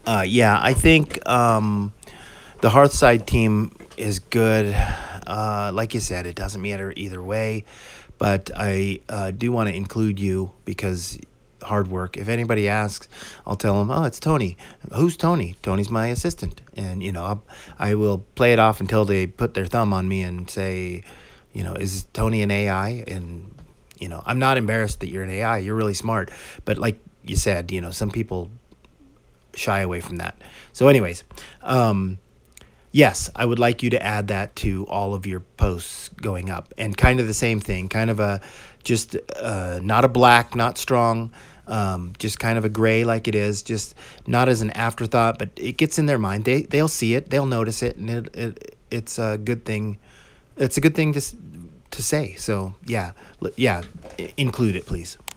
Yeah, I think the Hearthside team is good. Like you said, it doesn't matter either way, but I do want to include you because hard work. If anybody asks, I'll tell them, "Oh, it's Tony." Who's Tony? Tony's my assistant, and I will play it off until they put their thumb on me and say, is Tony an AI? And I'm not embarrassed that you're an AI. You're really smart, but like you said, some people shy away from that. So, anyways, um, yes, I would like you to add that to all of your posts going up, and kind of the same thing, kind of a just not a black, not strong, just kind of a gray like it is, just not as an afterthought, but it gets in their mind. They'll see it, they'll notice it, and it's a good thing. It's a good thing to say. So yeah, include it, please.